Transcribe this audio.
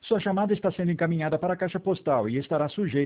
Sua chamada está sendo encaminhada para a caixa postal e estará sujeita